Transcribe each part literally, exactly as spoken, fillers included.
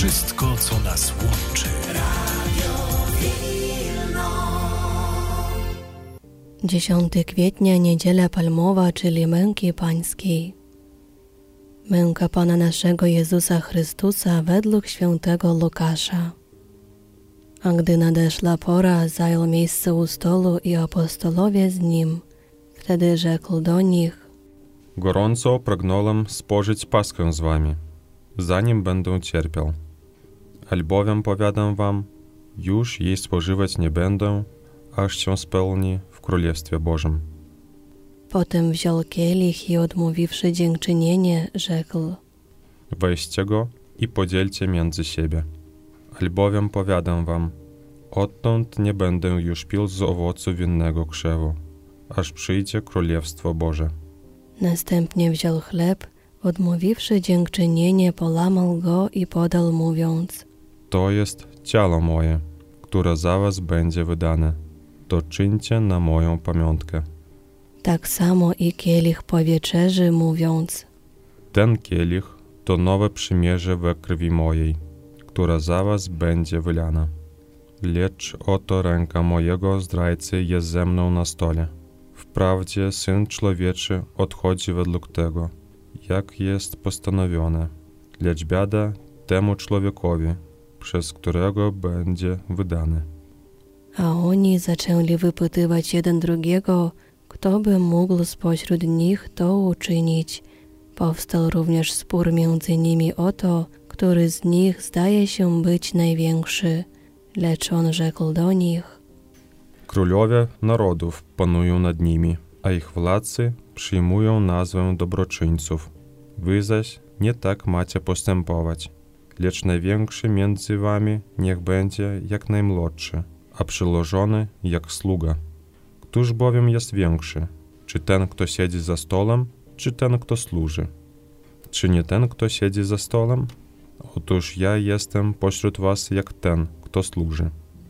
Wszystko, co nas łączy. dziesiątego kwietnia, niedziela palmowa, czyli męki pańskiej. Męka Pana naszego Jezusa Chrystusa według świętego Łukasza. A gdy nadeszła pora, zajął miejsce u stolu i apostolowie z nim. Wtedy rzekł do nich: Gorąco pragnąłem spożyć Paschę z wami, zanim będę cierpiał. Albowiem powiadam wam, już jej spożywać nie będę, aż się spełni w Królestwie Bożym. Potem wziął kielich i odmówiwszy dziękczynienie, rzekł: Weźcie go i podzielcie między siebie. Albowiem powiadam wam, odtąd nie będę już pił z owocu winnego krzewu, aż przyjdzie Królestwo Boże. Następnie wziął chleb, odmówiwszy dziękczynienie, połamał go i podał, mówiąc: To jest ciało moje, które za was będzie wydane. To czyńcie na moją pamiątkę. Tak samo i kielich po wieczerzy, mówiąc: Ten kielich to nowe przymierze we krwi mojej, która za was będzie wylana. Lecz oto ręka mojego zdrajcy jest ze mną na stole. Wprawdzie Syn Człowieczy odchodzi według tego, jak jest postanowione, lecz biada temu człowiekowi, przez którego będzie wydany. A oni zaczęli wypytywać jeden drugiego, kto by mógł spośród nich to uczynić. Powstał również spór między nimi o to, który z nich zdaje się być największy. Lecz on rzekł do nich: Królowie narodów panują nad nimi, a ich władcy przyjmują nazwę dobroczyńców. Wy zaś nie tak macie postępować, lecz największy między wami niech będzie jak najmłodszy, a przyłożony jak sługa. Któż bowiem jest większy? Czy ten, kto siedzi za stolem, czy ten, kto służy? Czy nie ten, kto siedzi za stolem? Otóż ja jestem pośród was jak ten, kto służy.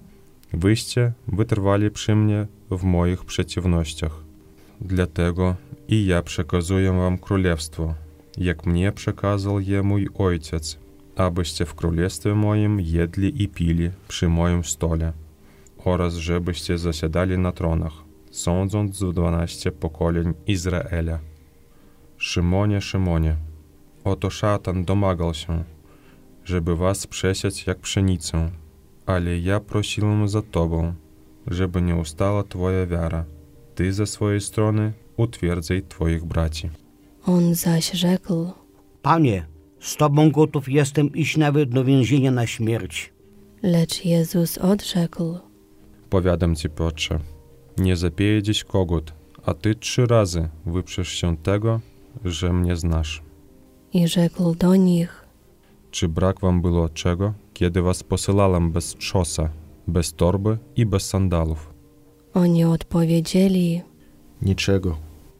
Wyście wytrwali przy mnie w moich przeciwnościach. Dlatego i ja przekazuję wam królestwo, jak mnie przekazał je mój ojciec, abyście w królestwie moim jedli i pili przy moim stole, oraz żebyście zasiadali na tronach, sądząc dwanaście pokoleń Izraela. Szymonie, Szymonie, oto szatan domagał się, żeby was przesiać jak pszenicę, ale ja prosiłem za tobą, żeby nie ustała twoja wiara. Ty ze swojej strony utwierdzaj twoich braci. On zaś rzekł: Panie, z tobą gotów jestem iść nawet do więzienia na śmierć. Lecz Jezus odrzekł: Powiadam ci, Piotrze, nie zapieje dziś kogut, a ty trzy razy wyprzesz się tego, że mnie znasz. I rzekł do nich: Czy brak wam było czego, kiedy was posyłałem bez trzosa, bez torby i bez sandałów? Oni odpowiedzieli: Niczego.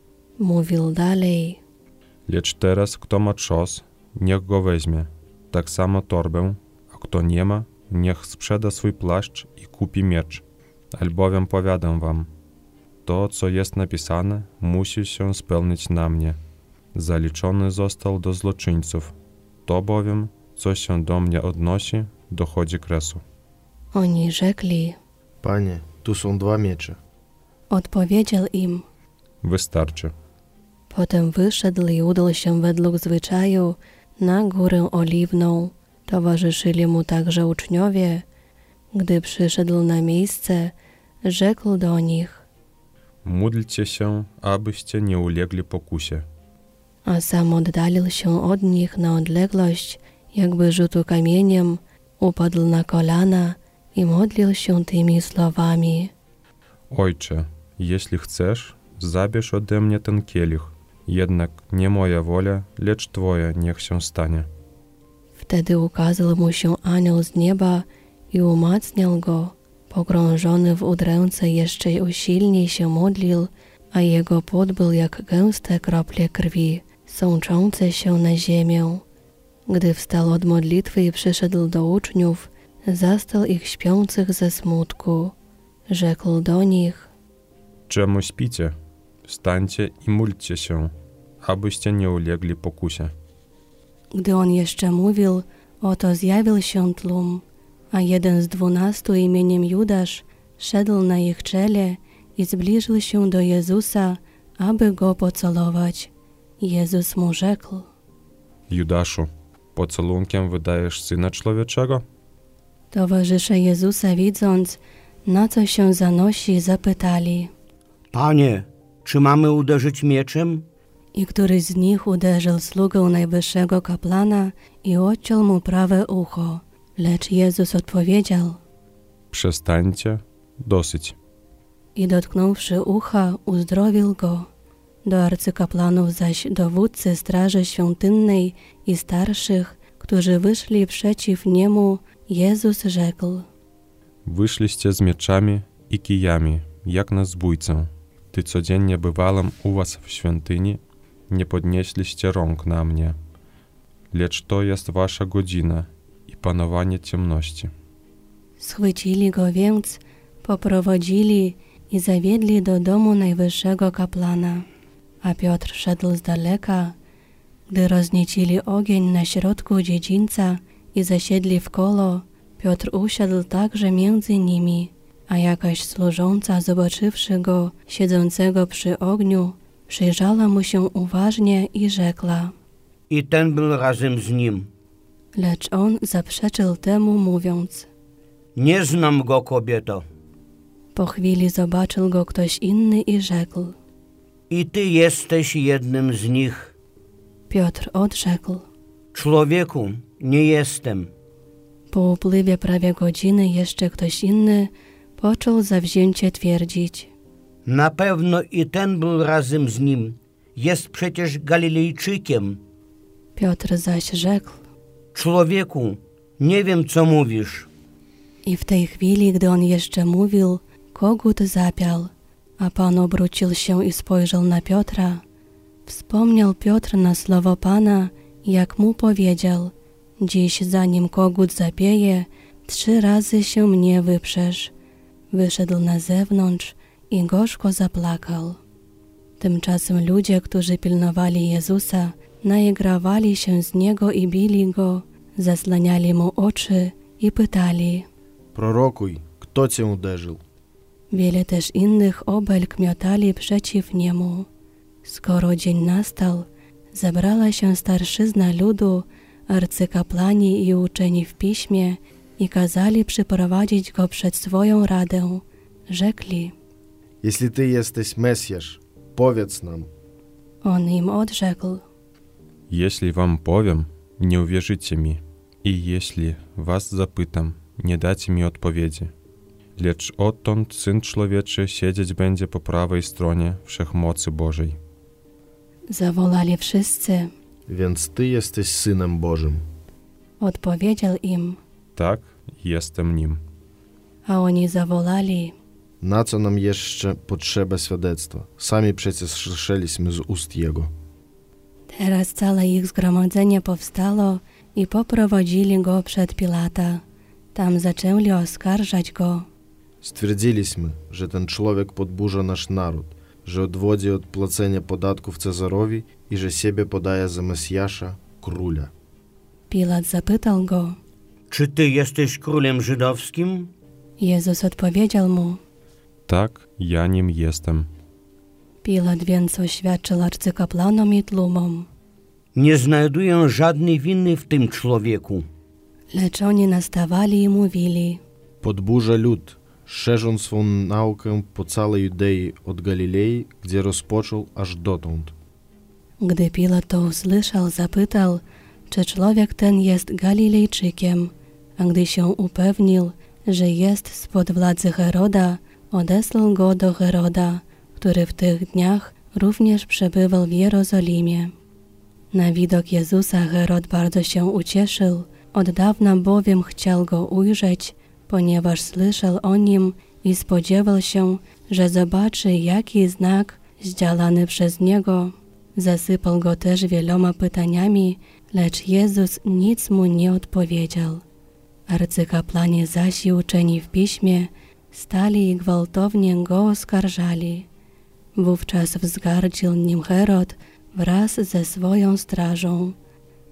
Mówił dalej: Lecz teraz kto ma trzos, niech go weźmie, tak samo torbę, a kto nie ma, niech sprzeda swój płaszcz i kupi miecz. Albowiem powiadam wam, to, co jest napisane, musi się spełnić na mnie. Zaliczony został do zloczyńców. To bowiem, co się do mnie odnosi, dochodzi kresu. Oni rzekli: Panie, tu są dwa miecze. Odpowiedział im: Wystarczy. Potem wyszedł i udał się według zwyczaju na Górę Oliwną. Towarzyszyli mu także uczniowie. Gdy przyszedł na miejsce, rzekł do nich: Módlcie się, abyście nie ulegli pokusie. A sam oddalił się od nich na odległość, jakby rzutu kamieniem, upadł na kolana i modlił się tymi słowami: Ojcze, jeśli chcesz, zabierz ode mnie ten kielich, jednak nie moja wola, lecz Twoja niech się stanie. Wtedy ukazał mu się anioł z nieba i umacniał go. Pogrążony w udręce jeszcze usilniej się modlił, a jego pot był jak gęste krople krwi, sączące się na ziemię. Gdy wstał od modlitwy i przyszedł do uczniów, zastał ich śpiących ze smutku. Rzekł do nich: Czemu śpicie? Wstańcie i módlcie się, abyście nie ulegli pokusie. Gdy on jeszcze mówił, Oto zjawił się tłum, a jeden z dwunastu imieniem Judasz szedł na ich czele i zbliżył się do Jezusa, aby go pocałować. Jezus mu rzekł: Judaszu, pocałunkiem wydajesz Syna Człowieczego? Towarzysze Jezusa, widząc, na co się zanosi, zapytali. Panie, czy mamy uderzyć mieczem? I któryś z nich uderzył sługę najwyższego kapłana i odciął mu prawe ucho. Lecz Jezus odpowiedział: Przestańcie, dosyć. I dotknąwszy ucha, uzdrowił go. Do arcykapłanów zaś dowódcy straży świątynnej i starszych, którzy wyszli przeciw niemu, Jezus rzekł: Wyszliście z mieczami i kijami, jak na zbójcę. Ty codziennie bywałem u was w świątyni, nie podnieśliście rąk na mnie. Lecz to jest wasza godzina i panowanie ciemności. Schwycili go więc, poprowadzili i zawiedli do domu najwyższego kapłana. A Piotr szedł z daleka. Gdy rozniecili ogień na środku dziedzińca i zasiedli w koło, Piotr usiadł także między nimi, a jakaś służąca, zobaczywszy go siedzącego przy ogniu, przyjrzała mu się uważnie i rzekła: I ten był razem z nim. Lecz on zaprzeczył temu, mówiąc: Nie znam go, kobieto. Po chwili zobaczył go ktoś inny i rzekł: I ty jesteś jednym z nich. Piotr odrzekł: Człowieku, nie jestem. Po upływie prawie godziny jeszcze ktoś inny począł zawzięcie twierdzić: Na pewno i ten był razem z nim. Jest przecież Galilejczykiem. Piotr zaś rzekł: Człowieku, nie wiem, co mówisz. I w tej chwili, gdy on jeszcze mówił, kogut zapiał, a Pan obrócił się i spojrzał na Piotra. Wspomniał Piotr na słowo Pana, jak mu powiedział: Dziś, zanim kogut zapieje, trzy razy się mnie wyprzesz. Wyszedł na zewnątrz i gorzko zaplakał. Tymczasem ludzie, którzy pilnowali Jezusa, naigrawali się z Niego i bili Go, zasłaniali Mu oczy i pytali: Prorokuj, kto cię uderzył? Wiele też innych obelg miotali przeciw Niemu. Skoro dzień nastał, zebrała się starszyzna ludu, arcykapłani i uczeni w piśmie i kazali przyprowadzić Go przed swoją radę. Rzekli: Jeśli ty jesteś Mesjasz, powiedz nam. On im odrzekł: Jeśli wam powiem, nie uwierzycie mi. I jeśli was zapytam, nie dacie mi odpowiedzi. Lecz odtąd Syn Człowieczy siedzieć będzie po prawej stronie Wszechmocy Bożej. Zawołali wszyscy. Więc ty jesteś Synem Bożym. Odpowiedział im. Tak, jestem nim. A oni zawołali: Na co nam jeszcze potrzeba świadectwa? Sami przecież słyszeliśmy z ust Jego. Teraz całe ich zgromadzenie powstało i poprowadzili Go przed Pilata. Tam zaczęli oskarżać Go. Stwierdziliśmy, że ten człowiek podburza nasz naród, że odwodzi od płacenia podatków Cezarowi i że siebie podaje za Mesjasza, króla. Pilat zapytał Go: Czy ty jesteś królem żydowskim? Jezus odpowiedział mu: Tak, ja nim jestem. Pilat więc oświadczył arcykapłanom i tłumom. Nie znajduję żadnej winy w tym człowieku. Lecz oni nastawali i mówili: Podburza lud, szerząc swą naukę po całej Judei od Galilei, gdzie rozpoczął aż dotąd. Gdy Pilat to usłyszał, zapytał, czy człowiek ten jest Galilejczykiem, a gdy się upewnił, że jest spod władzy Heroda, odesłał go do Heroda, który w tych dniach również przebywał w Jerozolimie. Na widok Jezusa Herod bardzo się ucieszył, od dawna bowiem chciał go ujrzeć, ponieważ słyszał o nim i spodziewał się, że zobaczy jaki znak zdziałany przez niego. Zasypał go też wieloma pytaniami, lecz Jezus nic mu nie odpowiedział. Arcykapłani zaś i uczeni w piśmie stali i gwałtownie go oskarżali. Wówczas wzgardził nim Herod wraz ze swoją strażą.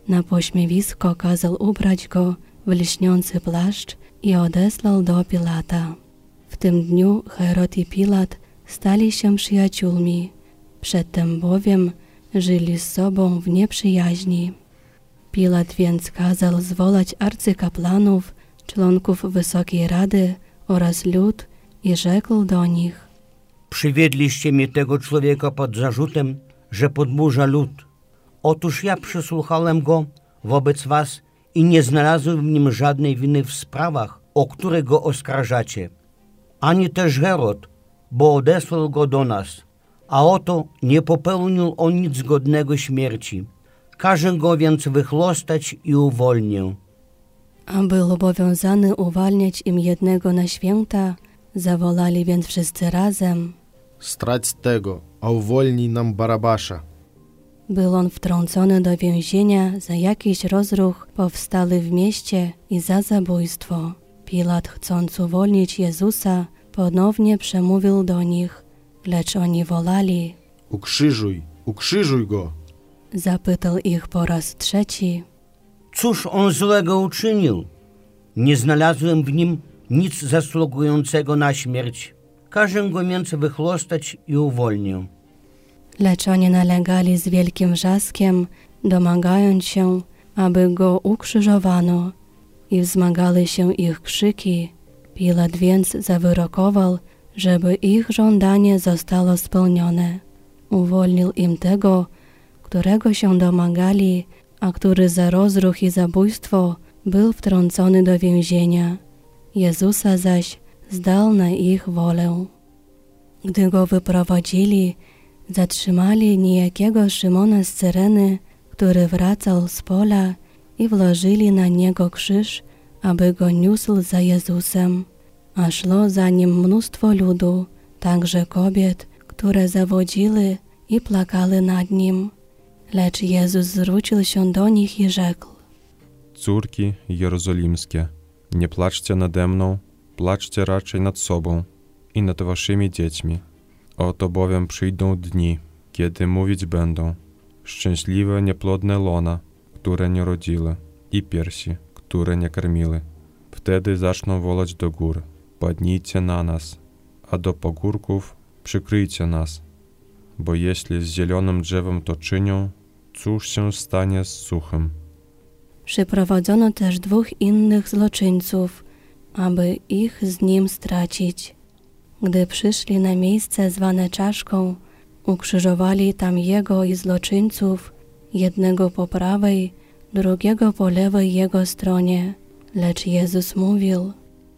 Na pośmiewisko kazał ubrać go w lśniący płaszcz i odesłał do Pilata. W tym dniu Herod i Pilat stali się przyjaciółmi, przedtem bowiem żyli z sobą w nieprzyjaźni. Pilat więc kazał zwołać arcykapłanów, członków Wysokiej Rady oraz lud i rzekł do nich: Przywiedliście mi tego człowieka pod zarzutem, że podburza lud. Otóż ja przysłuchałem go wobec was i nie znalazłem w nim żadnej winy w sprawach, o które go oskarżacie. Ani też Herod, bo odesłał go do nas, a oto nie popełnił on nic godnego śmierci. Każę go więc wychlostać i uwolnię. A był obowiązany uwalniać im jednego na święta, zawołali więc wszyscy razem: Strać tego, a uwolnij nam Barabasza. Był on wtrącony do więzienia za jakiś rozruch powstały w mieście i za zabójstwo. Pilat, chcąc uwolnić Jezusa, ponownie przemówił do nich, lecz oni wolali: Ukrzyżuj, ukrzyżuj go. Zapytał ich po raz trzeci: Cóż on złego uczynił? Nie znalazłem w nim nic zasługującego na śmierć. Każę go więc wychlostać i uwolnię. Lecz oni nalegali z wielkim wrzaskiem, domagając się, aby go ukrzyżowano, i wzmagały się ich krzyki. Pilat więc zawyrokował, żeby ich żądanie zostało spełnione. Uwolnił im tego, którego się domagali, a który za rozruch i zabójstwo był wtrącony do więzienia. Jezusa zaś zdał na ich wolę. Gdy go wyprowadzili, zatrzymali niejakiego Szymona z Cyreny, który wracał z pola, i włożyli na niego krzyż, aby go niósł za Jezusem. A szło za nim mnóstwo ludu, także kobiet, które zawodziły i plakały nad nim. Lecz Jezus zwrócił się do nich i rzekł: Córki jerozolimskie, nie płaczcie nade mną, płaczcie raczej nad sobą i nad waszymi dziećmi. Oto bowiem przyjdą dni, kiedy mówić będą: szczęśliwe nieplodne lona, które nie rodziły, i piersi, które nie karmiły. Wtedy zaczną wołać do gór: padnijcie na nas, a do pagórków przykryjcie nas. Bo jeśli z zielonym drzewem to czynią, cóż się stanie z suchym? Przyprowadzono też dwóch innych zloczyńców, aby ich z nim stracić. Gdy przyszli na miejsce zwane Czaszką, ukrzyżowali tam jego i zloczyńców, jednego po prawej, drugiego po lewej jego stronie. Lecz Jezus mówił: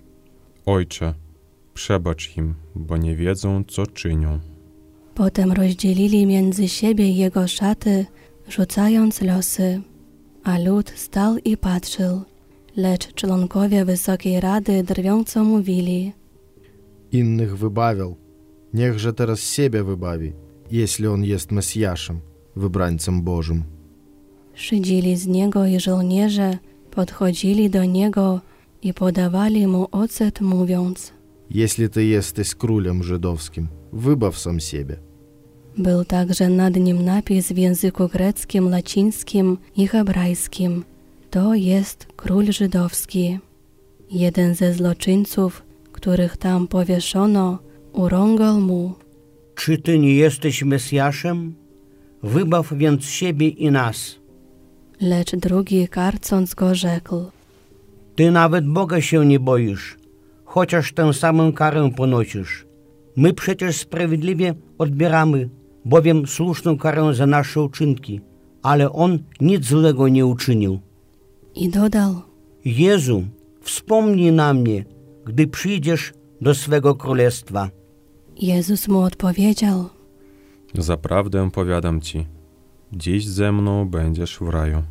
Ojcze, przebacz im, bo nie wiedzą, co czynią. Potem rozdzielili między siebie jego szaty, rzucając losy. A lud stał i patrzył, lecz członkowie Wysokiej Rady drwiąco mówili: Innych wybawiał, niechże teraz siebie wybawi, jeśli on jest Mesjaszem, wybrańcem Bożym. Szydzili z niego i żołnierze podchodzili do niego i podawali mu ocet, mówiąc: Jeśli ty jesteś królem żydowskim, wybaw sam siebie. Był także nad nim napis w języku greckim, łacińskim i hebrajskim: To jest król żydowski. Jeden ze zloczyńców, których tam powieszono, urągał mu: Czy ty nie jesteś Mesjaszem? Wybaw więc siebie i nas. Lecz drugi, karcąc go, rzekł: Ty nawet Boga się nie boisz, chociaż tę samą karę ponosisz. My przecież sprawiedliwie odbieramy, bowiem słuszną karę za nasze uczynki, ale on nic złego nie uczynił. I dodał: Jezu, wspomnij na mnie, gdy przyjdziesz do swego królestwa. Jezus mu odpowiedział: Zaprawdę powiadam ci, dziś ze mną będziesz w raju.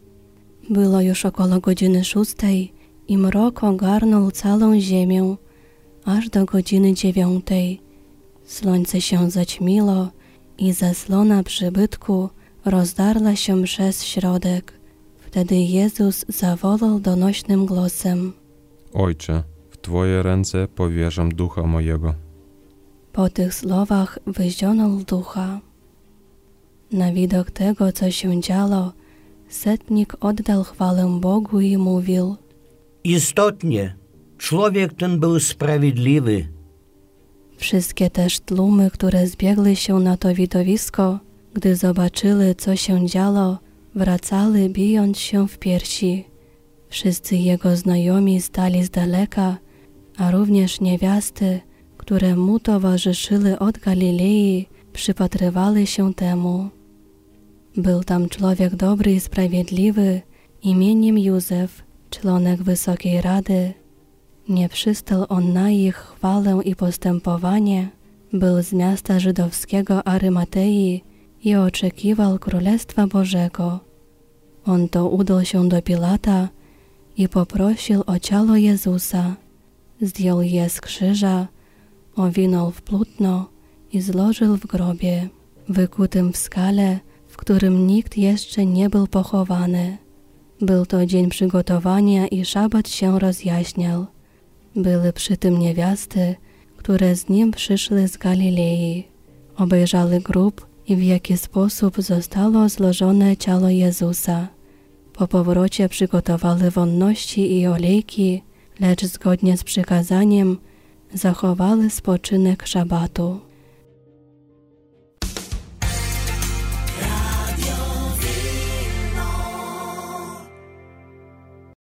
Było już około godziny szóstej i mrok ogarnął całą ziemię, aż do godziny dziewiątej. Słońce się zaćmiło i zaslona przybytku rozdarła się przez środek. Wtedy Jezus zawołał donośnym głosem: Ojcze, w Twoje ręce powierzam ducha mojego. Po tych słowach wyzionął ducha. Na widok tego, co się działo, setnik oddał chwałę Bogu i mówił: Istotnie, człowiek ten był sprawiedliwy. Wszystkie też tłumy, które zbiegły się na to widowisko, gdy zobaczyły, co się działo, wracały, bijąc się w piersi. Wszyscy jego znajomi stali z daleka, a również niewiasty, które mu towarzyszyły od Galilei, przypatrywały się temu. Był tam człowiek dobry i sprawiedliwy, imieniem Józef, członek Wysokiej Rady. Nie przystał on na ich chwałę i postępowanie, był z miasta żydowskiego Arymatei i oczekiwał Królestwa Bożego. On to udał się do Pilata i poprosił o ciało Jezusa. Zdjął je z krzyża, owinął w płótno i złożył w grobie, wykutym w skale, w którym nikt jeszcze nie był pochowany. Był to dzień przygotowania i szabat się rozjaśniał. Były przy tym niewiasty, które z nim przyszły z Galilei. Obejrzały grób i w jaki sposób zostało złożone ciało Jezusa. Po powrocie przygotowały wonności i olejki, lecz zgodnie z przykazaniem zachowały spoczynek szabatu.